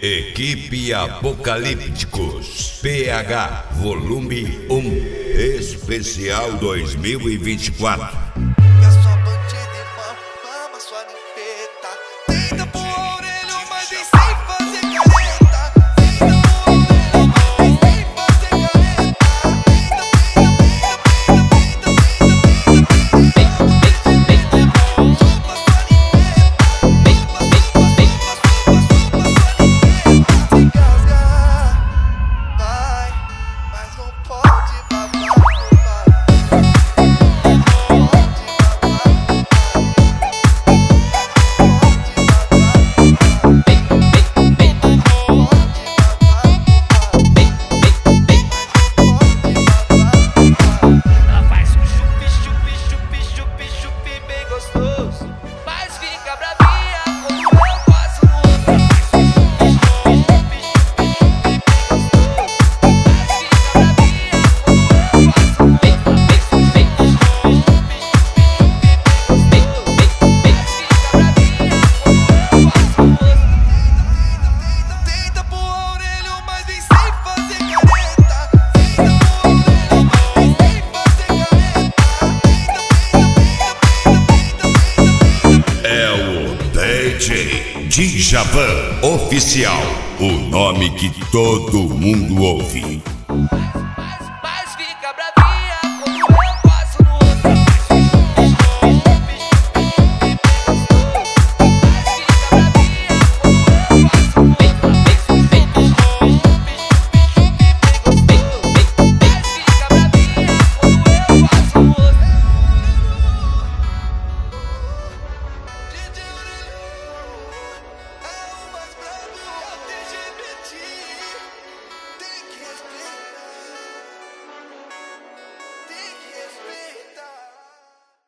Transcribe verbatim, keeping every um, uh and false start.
Equipe Apocalípticos P H Volume um Especial dois mil e vinte e quatro. Eu sou bandido e mama sua ninfeta. Tenta pôr a orelha, mas vem sem fazer careta. Tenta pôr a orelha, mas vem sem fazer careta. Djavan Oficial, o nome que todo mundo ouve.